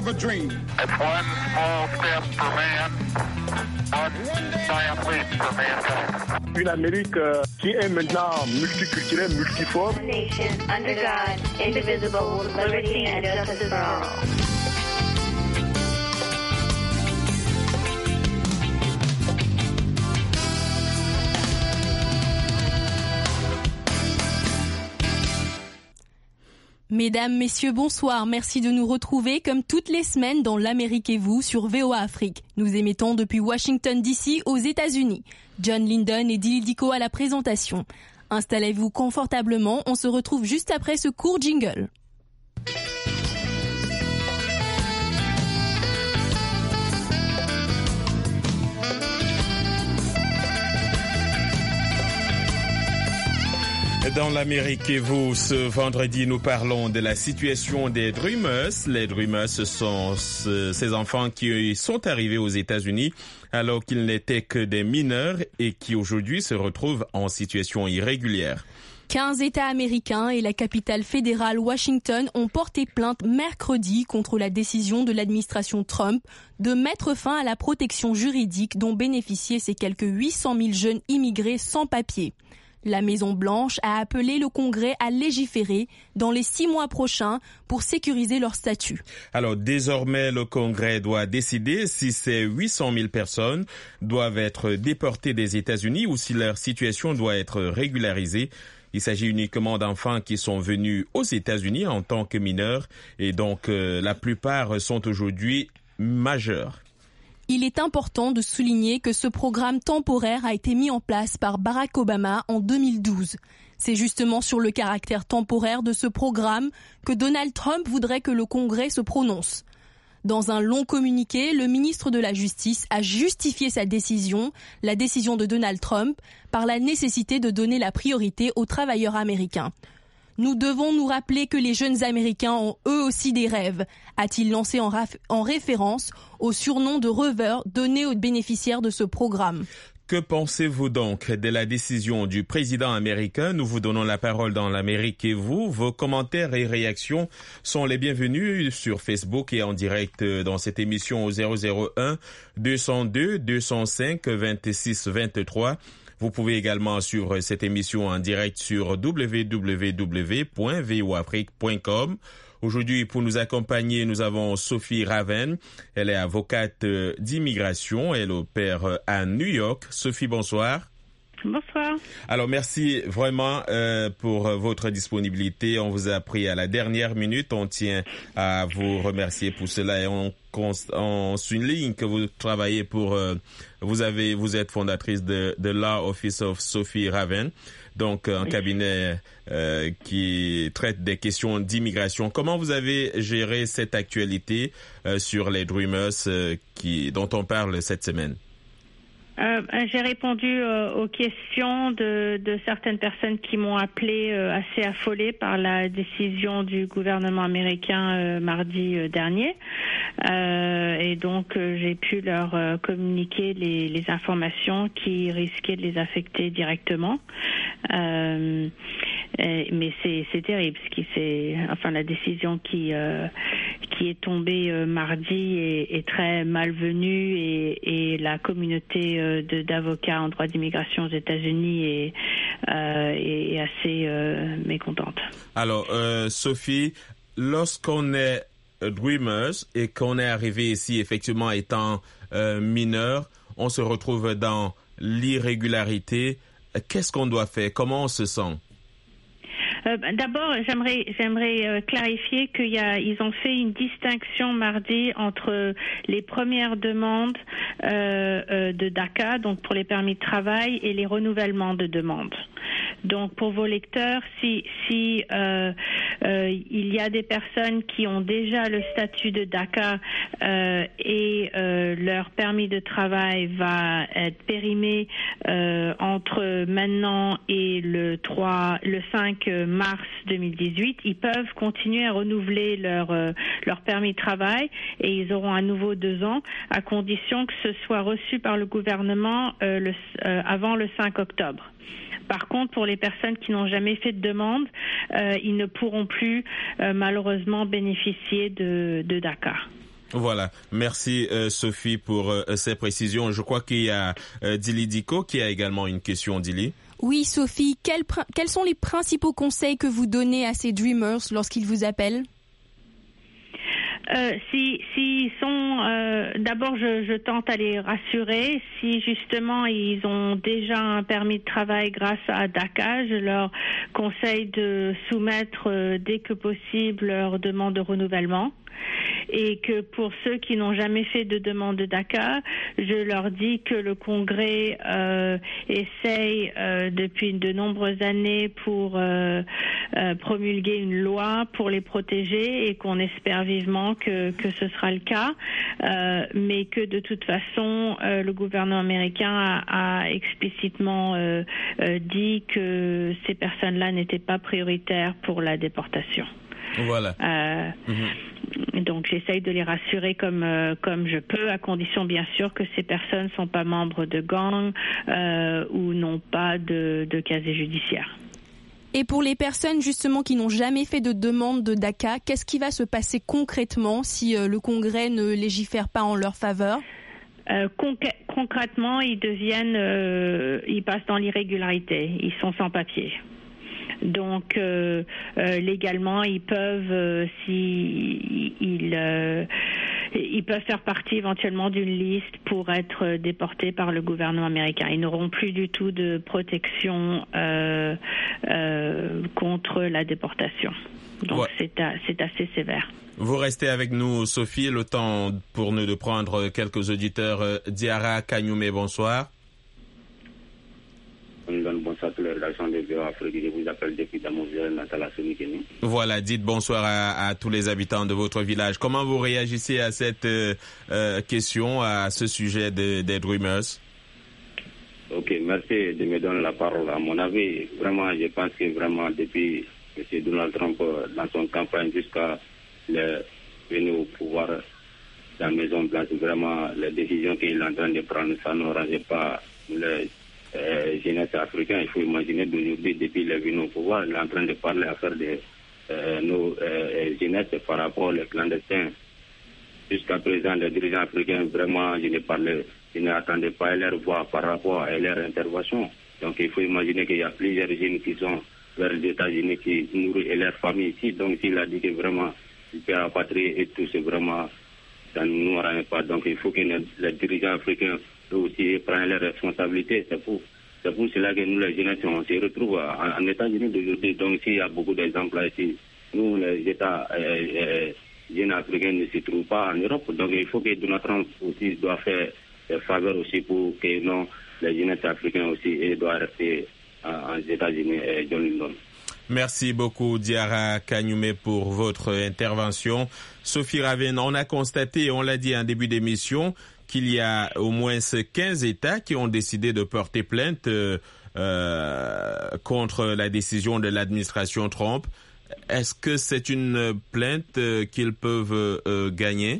of a dream. It's one small step for man, one giant leap for mankind. Une Amérique qui est maintenant multiculturelle, multiforme. Nation under God, indivisible, with liberty and justice for all. Mesdames, Messieurs, bonsoir. Merci de nous retrouver comme toutes les semaines dans L'Amérique et vous sur VOA Afrique. Nous émettons depuis Washington DC aux États-Unis. John Linden et Dili Diko à la présentation. Installez-vous confortablement, on se retrouve juste après ce court jingle. Dans l'Amérique et vous, ce vendredi, nous parlons de la situation des Dreamers. Les Dreamers, ce sont ces enfants qui sont arrivés aux États-Unis alors qu'ils n'étaient que des mineurs et qui aujourd'hui se retrouvent en situation irrégulière. 15 États américains et la capitale fédérale Washington ont porté plainte mercredi contre la décision de l'administration Trump de mettre fin à la protection juridique dont bénéficiaient ces quelques 800 000 jeunes immigrés sans papier. La Maison-Blanche a appelé le Congrès à légiférer dans les 6 mois prochains pour sécuriser leur statut. Alors désormais, le Congrès doit décider si ces 800 000 personnes doivent être déportées des États-Unis ou si leur situation doit être régularisée. Il s'agit uniquement d'enfants qui sont venus aux États-Unis en tant que mineurs et donc la plupart sont aujourd'hui majeurs. Il est important de souligner que ce programme temporaire a été mis en place par Barack Obama en 2012. C'est justement sur le caractère temporaire de ce programme que Donald Trump voudrait que le Congrès se prononce. Dans un long communiqué, le ministre de la Justice a justifié sa décision, la décision de Donald Trump, par la nécessité de donner la priorité aux travailleurs américains. Nous devons nous rappeler que les jeunes Américains ont eux aussi des rêves, a-t-il lancé en référence au surnom de rêveur donné aux bénéficiaires de ce programme. Que pensez-vous donc de la décision du président américain? Nous vous donnons la parole dans l'Amérique et vous. Vos commentaires et réactions sont les bienvenus sur Facebook et en direct dans cette émission au 001 202 205 26 23. Vous pouvez également suivre cette émission en direct sur www.voafrique.com. Aujourd'hui, pour nous accompagner, nous avons Sophie Raven. Elle est avocate d'immigration. Elle opère à New York. Sophie, bonsoir. Bonsoir. Alors, merci vraiment pour votre disponibilité. On vous a pris à la dernière minute. On tient à vous remercier pour cela et on souligne que vous travaillez pour... vous êtes fondatrice de Law Office of Sophie Raven, donc un cabinet qui traite des questions d'immigration. Comment vous avez géré cette actualité sur les Dreamers dont on parle cette semaine? J'ai répondu aux questions de certaines personnes qui m'ont appelé assez affolée par la décision du gouvernement américain mardi dernier. Et donc, j'ai pu leur communiquer les informations qui risquaient de les affecter directement. Mais c'est terrible, la décision qui est tombée mardi est très malvenue et la communauté d'avocats en droit d'immigration aux États-Unis est assez mécontente. Alors, Sophie, lorsqu'on est Dreamers et qu'on est arrivé ici effectivement étant mineur, on se retrouve dans l'irrégularité. Qu'est-ce qu'on doit faire? Comment on se sent? D'abord, j'aimerais clarifier ils ont fait une distinction mardi entre les premières demandes de DACA, donc pour les permis de travail, et les renouvellements de demandes. Donc, pour vos lecteurs, si il y a des personnes qui ont déjà le statut de DACA et leur permis de travail va être périmé entre maintenant et le 5 mars 2018, ils peuvent continuer à renouveler leur permis de travail et ils auront à nouveau 2 ans à condition que ce soit reçu par le gouvernement avant le 5 octobre. Par contre, pour les personnes qui n'ont jamais fait de demande, ils ne pourront plus malheureusement bénéficier de DACA. Voilà, merci Sophie pour ces précisions. Je crois qu'il y a Dili Diko qui a également une question, Dili. Oui Sophie, quels sont les principaux conseils que vous donnez à ces dreamers lorsqu'ils vous appellent ? S'ils sont, d'abord je tente à les rassurer. Si justement ils ont déjà un permis de travail grâce à DACA, je leur conseille de soumettre dès que possible leur demande de renouvellement. Et que pour ceux qui n'ont jamais fait de demande de DACA, je leur dis que le Congrès essaye depuis de nombreuses années pour promulguer une loi pour les protéger et qu'on espère vivement que ce sera le cas, mais que de toute façon le gouvernement américain a explicitement dit que ces personnes-là n'étaient pas prioritaires pour la déportation. Voilà. Donc j'essaye de les rassurer comme je peux, à condition bien sûr que ces personnes ne sont pas membres de gangs ou n'ont pas de casier judiciaire. Et pour les personnes justement qui n'ont jamais fait de demande de DACA, qu'est-ce qui va se passer concrètement si le Congrès ne légifère pas en leur faveur ? Concrètement, ils passent dans l'irrégularité, ils sont sans papier. Donc légalement, ils peuvent, ils peuvent faire partie éventuellement d'une liste pour être déportés par le gouvernement américain. Ils n'auront plus du tout de protection contre la déportation. Donc ouais. C'est assez sévère. Vous restez avec nous, Sophie, le temps pour nous de prendre quelques auditeurs. Diarra Kanyume, bonsoir. Bonsoir à toute la rédaction de VOA Afrique. Je vous appelle depuis Damonville, Natala Sonikeni. Voilà, dites bonsoir à tous les habitants de votre village. Comment vous réagissez à cette question, à ce sujet des Dreamers? Ok, merci de me donner la parole. À mon avis, vraiment, je pense que vraiment depuis M. Donald Trump, dans son campagne jusqu'à venir au pouvoir dans la Maison Blanche, vraiment, les décisions qu'il est en train de prendre, ça n'arrange pas les jeunesse africaine. Il faut imaginer d'aujourd'hui, depuis le venu au pouvoir, il est en train de parler à faire de nos jeunesses par rapport aux clandestins. Jusqu'à présent, les dirigeants africains, vraiment, je n'attendais pas leur voix par rapport à leur intervention. Donc il faut imaginer qu'il y a plusieurs jeunes qui sont vers les États-Unis, qui nourrissent leur famille ici. Donc s'il a dit que vraiment, il peut rapatrier et tout, c'est vraiment, ça ne nous arrange pas. Donc il faut que les dirigeants africains aussi prennent leurs responsabilités. C'est pour cela que nous, les jeunes, on se retrouve en États-Unis d'aujourd'hui. Donc s'il y a beaucoup d'exemples ici, nous, les États jeunes africains ne se trouvent pas en Europe. Donc il faut que Donald Trump aussi doit faire des faveurs aussi pour que non, les jeunes africains aussi doivent rester aux États-Unis et John London. Merci beaucoup, Diarra Kanyume, pour votre intervention. Sophie Ravin, on a constaté, on l'a dit en début d'émission, qu'il y a au moins 15 États qui ont décidé de porter plainte contre la décision de l'administration Trump. Est-ce que c'est une plainte qu'ils peuvent gagner?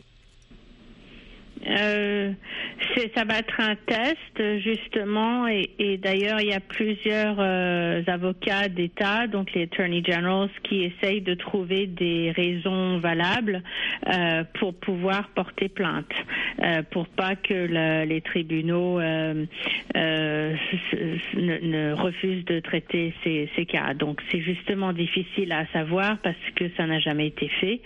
Ça va être un test justement et d'ailleurs il y a plusieurs avocats d'État, donc les Attorney Generals, qui essayent de trouver des raisons valables pour pouvoir porter plainte, pour pas que les tribunaux ne refusent de traiter ces cas. Donc c'est justement difficile à savoir parce que ça n'a jamais été fait.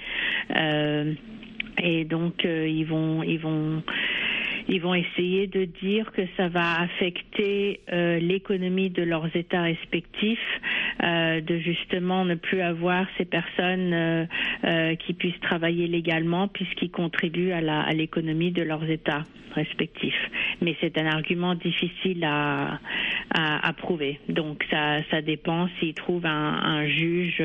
Et donc ils vont essayer de dire que ça va affecter l'économie de leurs États respectifs, de justement ne plus avoir ces personnes qui puissent travailler légalement puisqu'ils contribuent à l'économie de leurs États respectifs. Mais c'est un argument difficile à prouver. Donc ça dépend s'ils trouvent un juge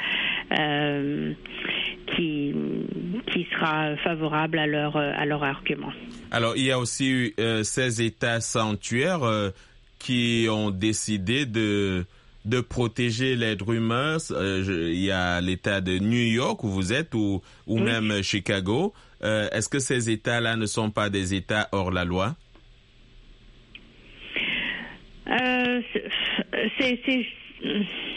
qui sera favorable à leur argument. Alors, il y a aussi ces États sanctuaires qui ont décidé de protéger les Dreamers. Il y a l'État de New York où vous êtes, ou oui, même Chicago. Est-ce que ces États-là ne sont pas des États hors la loi?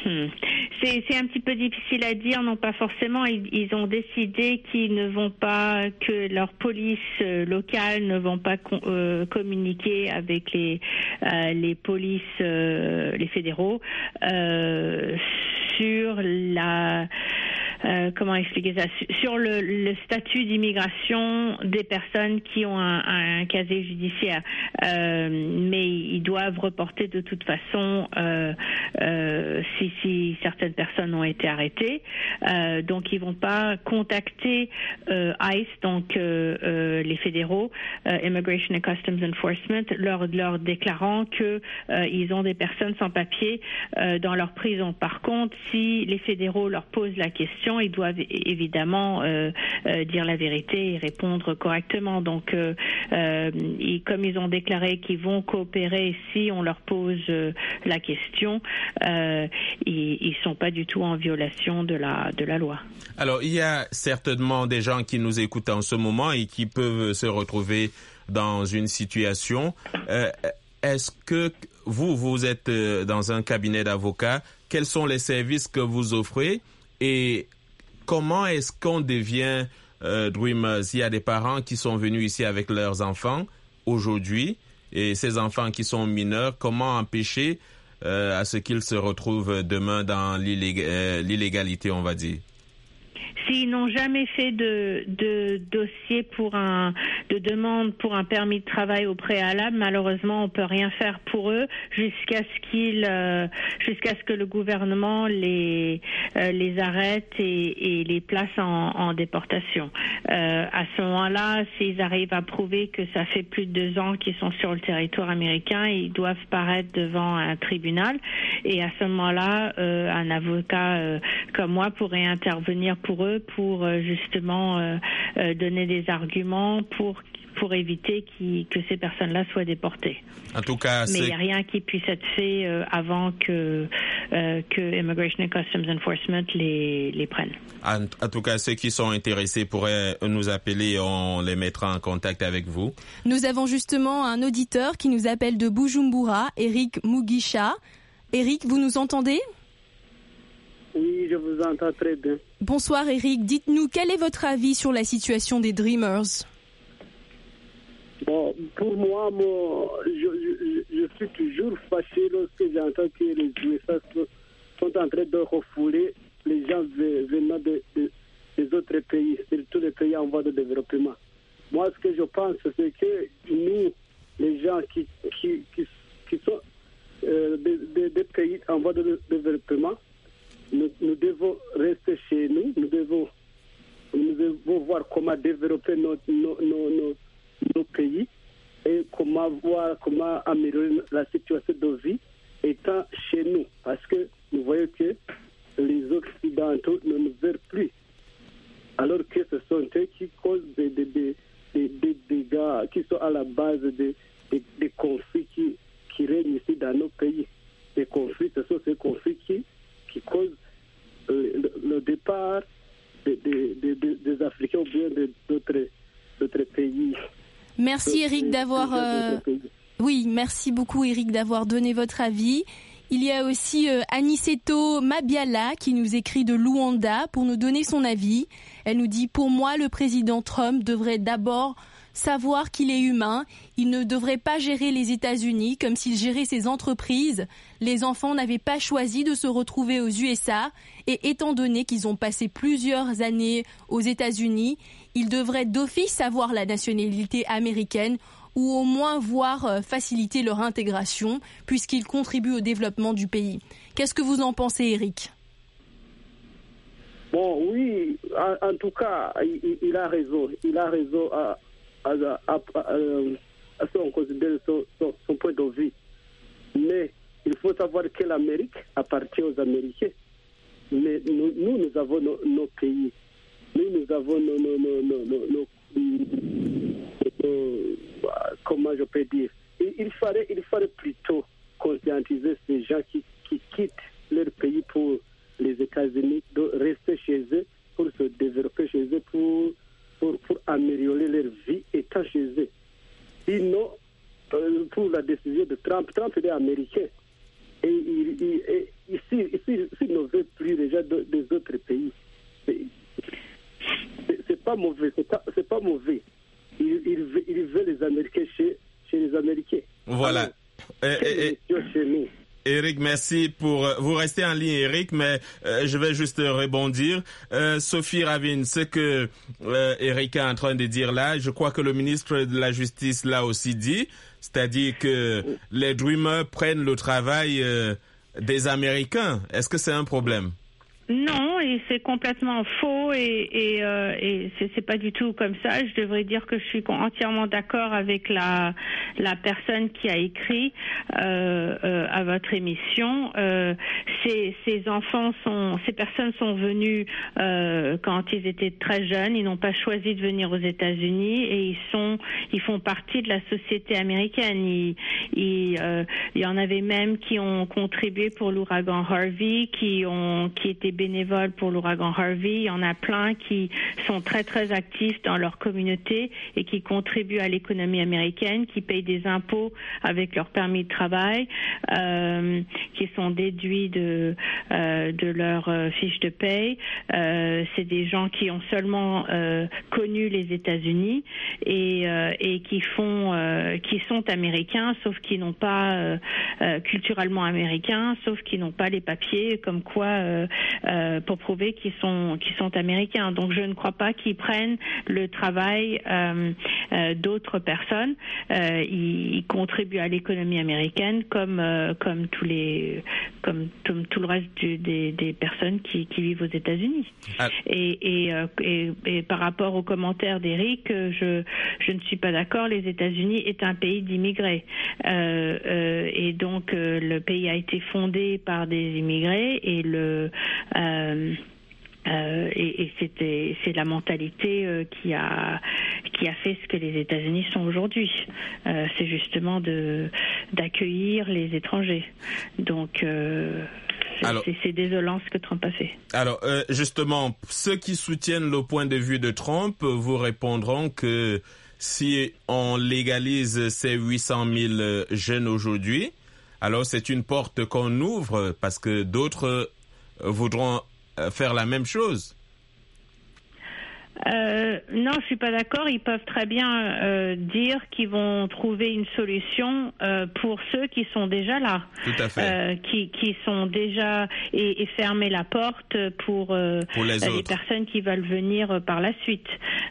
C'est un petit peu difficile à dire, non pas forcément. Ils ont décidé qu'ils ne vont pas, que leur police locale ne vont pas communiquer avec les polices, les fédéraux sur la comment expliquer ça, sur le statut d'immigration des personnes qui ont un casier judiciaire, mais ils doivent reporter de toute façon si certaines personnes ont été arrêtées, donc ils vont pas contacter ICE, donc les fédéraux, Immigration and Customs Enforcement, leur déclarant que ils ont des personnes sans papier dans leur prison. Par contre, si les fédéraux leur posent la question, ils doivent évidemment dire la vérité et répondre correctement. Donc, comme ils ont déclaré qu'ils vont coopérer si on leur pose la question, ils sont pas du tout en violation de la loi. Alors, il y a certainement des gens qui nous écoutent en ce moment et qui peuvent se retrouver dans une situation. Est-ce que vous êtes dans un cabinet d'avocats? Quels sont les services que vous offrez et comment est-ce qu'on devient Dreamers? Il y a des parents qui sont venus ici avec leurs enfants aujourd'hui et ces enfants qui sont mineurs, comment empêcher à ce qu'ils se retrouvent demain dans l'illégalité, on va dire? S'ils n'ont jamais fait de dossier de demande pour un permis de travail au préalable, malheureusement, on peut rien faire pour eux jusqu'à ce que le gouvernement les arrête et les place en déportation. À ce moment-là, s'ils arrivent à prouver que ça fait plus de 2 ans qu'ils sont sur le territoire américain, ils doivent paraître devant un tribunal. Et à ce moment-là, un avocat comme moi pourrait intervenir pour eux pour justement donner des arguments pour éviter que ces personnes-là soient déportées. En tout cas, mais il n'y a rien qui puisse être fait avant que Immigration and Customs Enforcement les prenne. En tout cas, ceux qui sont intéressés pourraient nous appeler, on les mettra en contact avec vous. Nous avons justement un auditeur qui nous appelle de Bujumbura, Eric Mugisha. Eric, vous nous entendez ? Oui, je vous entends très bien. Bonsoir Eric, dites-nous quel est votre avis sur la situation des Dreamers? Bon, pour moi, je suis toujours fâché lorsque j'entends que les USA sont en train de refouler les gens venant des autres pays, surtout les pays en voie de développement. Moi, ce que je pense, c'est que nous, les gens qui sont des pays en voie de développement, nous devons rester chez nous, nous devons voir comment développer nos pays et comment améliorer la situation de vie étant chez nous. Parce que nous voyons que les Occidentaux ne nous veulent plus. Alors que ce sont eux qui causent des dégâts, qui sont à la base des conflits qui règnent ici dans nos pays. Les conflits, ce sont ces conflits qui causent le départ des Africains ou bien d'autres pays. Merci Eric d'avoir... Oui, merci beaucoup Eric d'avoir donné votre avis. Il y a aussi Aniceto Mabiala qui nous écrit de Luanda pour nous donner son avis. Elle nous dit « Pour moi, le président Trump devrait d'abord savoir qu'il est humain. Il ne devrait pas gérer les États-Unis comme s'il gérait ses entreprises. Les enfants n'avaient pas choisi de se retrouver aux USA et étant donné qu'ils ont passé plusieurs années aux États-Unis, ils devraient d'office avoir la nationalité américaine ou au moins voir faciliter leur intégration puisqu'ils contribuent au développement du pays. » Qu'est-ce que vous en pensez, Eric ? Bon, oui, en tout cas, il a raison. Il a raison à ce qu'on considère son point de vue. Mais il faut savoir que l'Amérique appartient aux Américains. Mais nous avons nos pays. Nous avons nos comment je peux dire. Il faudrait plutôt conscientiser ces gens qui quittent leur pays pour les États-Unis, de rester chez eux, pour se développer chez eux, pour améliorer leur vie étant chez eux. Sinon, pour la décision de Trump est américain. Et ici, pas mauvais. C'est pas mauvais. Il veut les Américains chez les Américains. Voilà. Chez nous. Eric, merci pour... Vous restez en ligne, Eric, mais je vais juste rebondir. Sophie Ravine, ce que Eric est en train de dire là, je crois que le ministre de la Justice l'a aussi dit, c'est-à-dire que les Dreamers prennent le travail des Américains. Est-ce que c'est un problème? Non, et c'est complètement faux et c'est pas du tout comme ça. Je devrais dire que je suis entièrement d'accord avec la personne qui a écrit à votre émission. Ces personnes sont venues quand ils étaient très jeunes. Ils n'ont pas choisi de venir aux États-Unis et ils font partie de la société américaine. Il y en avait même qui ont contribué pour l'ouragan Harvey, qui étaient bénévoles pour l'ouragan Harvey. Il y en a plein qui sont très très actifs dans leur communauté et qui contribuent à l'économie américaine, qui payent des impôts avec leur permis de travail, qui sont déduits de leur fiche de paye. C'est des gens qui ont seulement connu les États-Unis et qui sont américains, sauf qu'ils n'ont pas culturellement américains, sauf qu'ils n'ont pas les papiers comme quoi pour prouver qu'ils sont américains. Donc je ne crois pas qu'ils prennent le travail d'autres personnes. Ils contribuent à l'économie américaine comme tout le reste des personnes qui vivent aux États-Unis. Et par rapport aux commentaires d'Éric, je ne suis pas d'accord. Les États-Unis est un pays d'immigrés et donc le pays a été fondé par des immigrés et c'est la mentalité qui a fait ce que les États-Unis sont aujourd'hui. C'est justement d'accueillir les étrangers. Donc c'est désolant ce que Trump a fait. Alors justement, ceux qui soutiennent le point de vue de Trump vous répondront que si on légalise ces 800 000 jeunes aujourd'hui, alors c'est une porte qu'on ouvre parce que d'autres voudront faire la même chose. Non, je suis pas d'accord. Ils peuvent très bien dire qu'ils vont trouver une solution pour ceux qui sont déjà là. Tout à fait. Qui sont déjà et fermer la porte pour les personnes qui veulent venir par la suite.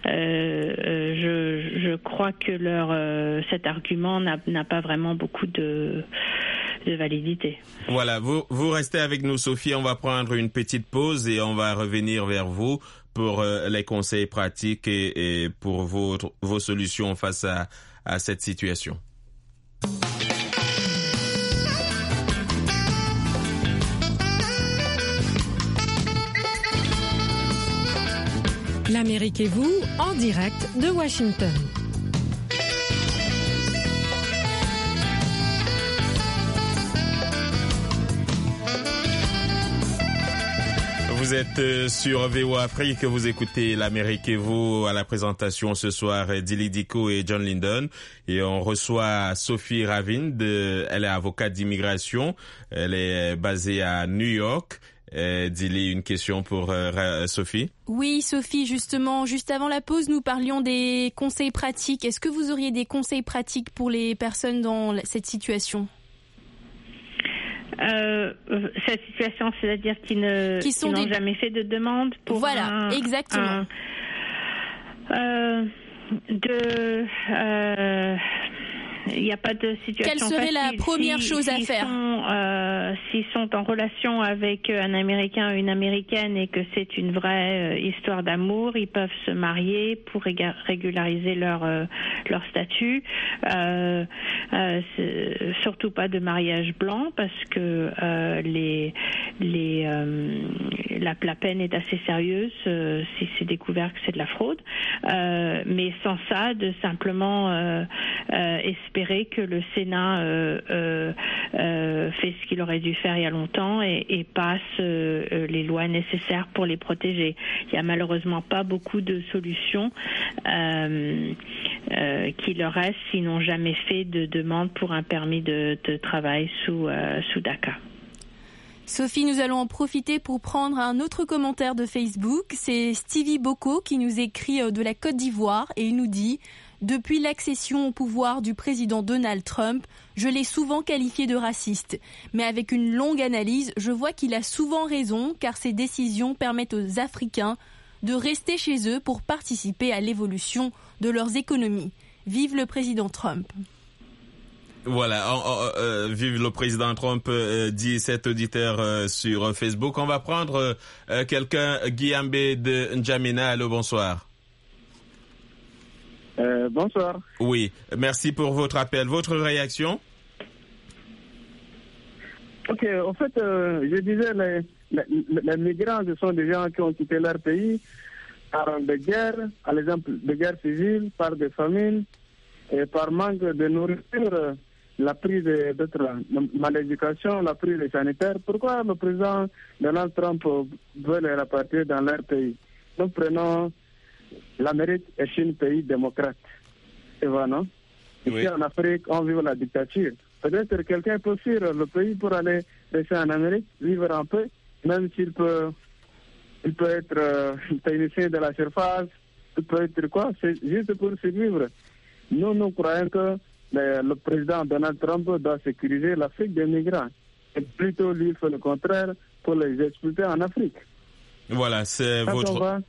Je crois que cet argument n'a pas vraiment beaucoup de validité. Voilà, vous restez avec nous, Sophie. On va prendre une petite pause et on va revenir vers vous pour les conseils pratiques et pour vos solutions face à cette situation. L'Amérique et vous, en direct de Washington. Vous êtes sur VOA Afrique, vous écoutez l'Amérique et vous à la présentation ce soir Dili Diko et John Lyndon et on reçoit Sophie Ravine, elle est avocate d'immigration, elle est basée à New York. Dili, une question pour Sophie. Oui, Sophie, justement, juste avant la pause, nous parlions des conseils pratiques. Est-ce que vous auriez des conseils pratiques pour les personnes dans cette situation ? Cette situation, c'est-à-dire qui n'ont jamais fait de demande pour voilà, exactement. Il n'y a pas de situation facile. Quelle serait la première chose à faire s'ils sont en relation avec un Américain ou une Américaine et que c'est une vraie histoire d'amour, ils peuvent se marier pour régulariser leur statut. Surtout pas de mariage blanc parce que la peine est assez sérieuse si c'est découvert que c'est de la fraude. Mais sans ça, de simplement espérer que le Sénat fait ce qu'il aurait dû faire il y a longtemps et passe les lois nécessaires pour les protéger. Il n'y a malheureusement pas beaucoup de solutions qui leur restent s'ils n'ont jamais fait de demande pour un permis de travail sous DACA. Sophie, nous allons en profiter pour prendre un autre commentaire de Facebook. C'est Stevie Boko qui nous écrit de la Côte d'Ivoire et il nous dit « Depuis l'accession au pouvoir du président Donald Trump, je l'ai souvent qualifié de raciste. Mais avec une longue analyse, je vois qu'il a souvent raison car ses décisions permettent aux Africains de rester chez eux pour participer à l'évolution de leurs économies. Vive le président Trump !» Voilà, vive le président Trump, dit cet auditeur sur Facebook. On va prendre quelqu'un, Guillaume de N'Djamena. Allô, bonsoir. Bonsoir. Oui, merci pour votre appel. Votre réaction? Ok, en fait, je disais, les migrants, ce sont des gens qui ont quitté leur pays par des guerres, à l'exemple de guerres civiles, par des famines, et par manque de nourriture, la prise d'autres malédications, la prise sanitaire. Pourquoi le président Donald Trump veut les répartir dans leur pays? Nous prenons l'Amérique est un pays démocrate. C'est vrai, non? Ici en Afrique, on vit la dictature. Peut-être que quelqu'un peut fuir le pays pour aller rester en Amérique, vivre un peu, même s'il peut être technicien de la surface, il peut être quoi? C'est juste pour survivre. Nous croyons que le président Donald Trump doit sécuriser l'Afrique des migrants. Et plutôt, lui, fait le contraire pour les expulser en Afrique. Voilà, c'est votre...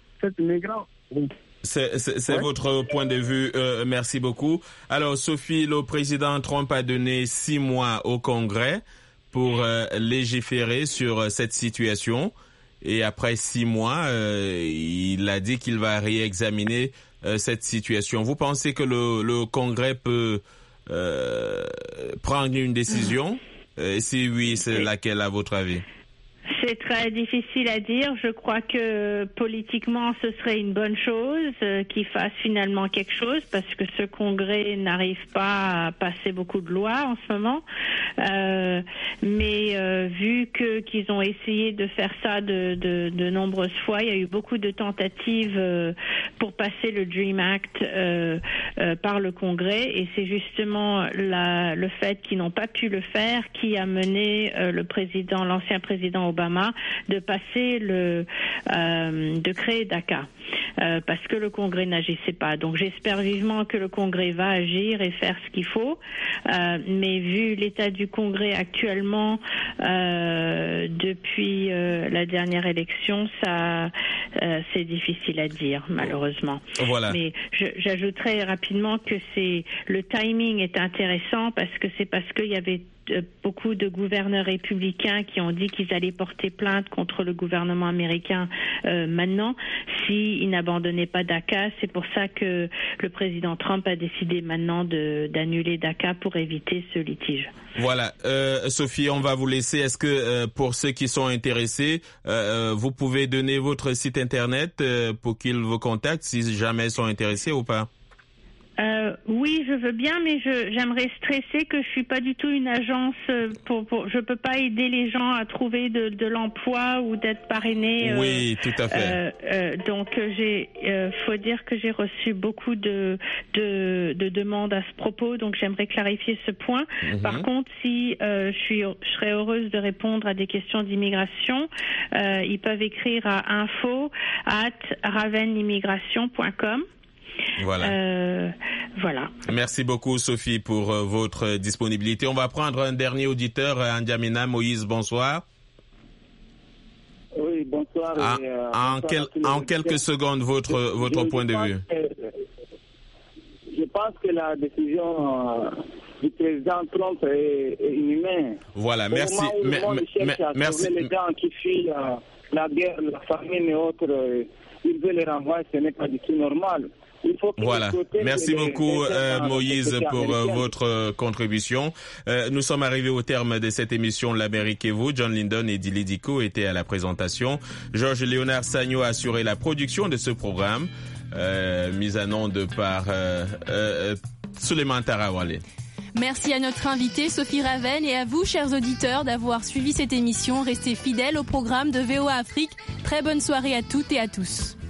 C'est votre point de vue. Merci beaucoup. Alors, Sophie, le président Trump a donné 6 mois au Congrès pour légiférer sur cette situation. Et après 6 mois, il a dit qu'il va réexaminer cette situation. Vous pensez que le Congrès peut prendre une décision? Si oui, c'est laquelle à votre avis? C'est très difficile à dire. Je crois que politiquement, ce serait une bonne chose qu'il fasse finalement quelque chose parce que ce Congrès n'arrive pas à passer beaucoup de lois en ce moment. Mais vu qu'ils ont essayé de faire ça de nombreuses fois, il y a eu beaucoup de tentatives pour passer le Dream Act par le Congrès et c'est justement le fait qu'ils n'ont pas pu le faire qui a mené l'ancien président Obama de passer de créer DACA parce que le Congrès n'agissait pas. Donc j'espère vivement que le Congrès va agir et faire ce qu'il faut. Mais vu l'état du Congrès actuellement depuis la dernière élection, c'est difficile à dire malheureusement. Voilà. Mais j'ajouterais rapidement que le timing est intéressant parce qu'il y avait beaucoup de gouverneurs républicains qui ont dit qu'ils allaient porter plainte contre le gouvernement américain maintenant s'ils n'abandonnaient pas DACA. C'est pour ça que le président Trump a décidé maintenant d'annuler DACA pour éviter ce litige. Voilà. Sophie, on va vous laisser. Est-ce que pour ceux qui sont intéressés, vous pouvez donner votre site internet pour qu'ils vous contactent si jamais ils sont intéressés ou pas? Oui, je veux bien, mais j'aimerais stresser que je suis pas du tout une agence je peux pas aider les gens à trouver de l'emploi ou d'être parrainé. Oui, tout à fait. Donc faut dire que j'ai reçu beaucoup de demandes à ce propos, donc j'aimerais clarifier ce point. Mm-hmm. Par contre, si je serais heureuse de répondre à des questions d'immigration, ils peuvent écrire à info@ravenimmigration.com. Voilà. Voilà. Merci beaucoup, Sophie, pour votre disponibilité. On va prendre un dernier auditeur, N'Djamena. Moïse, bonsoir. Oui, bonsoir. En quelques secondes, votre point de vue. Je pense que la décision du président Trump est inhumaine. Voilà, merci. Merci. Les gens qui fuient la guerre, la famine et autres, il veut les renvoyer, ce n'est pas du tout normal. Voilà. Merci beaucoup, Moïse, pour votre contribution. Nous sommes arrivés au terme de cette émission L'Amérique et vous. John Lyndon et Dili Diko étaient à la présentation. Georges Léonard Sagno a assuré la production de ce programme, mise en onde par Suleiman Tarawale. Merci à notre invitée Sophie Ravenne et à vous, chers auditeurs, d'avoir suivi cette émission. Restez fidèles au programme de VOA Afrique. Très bonne soirée à toutes et à tous.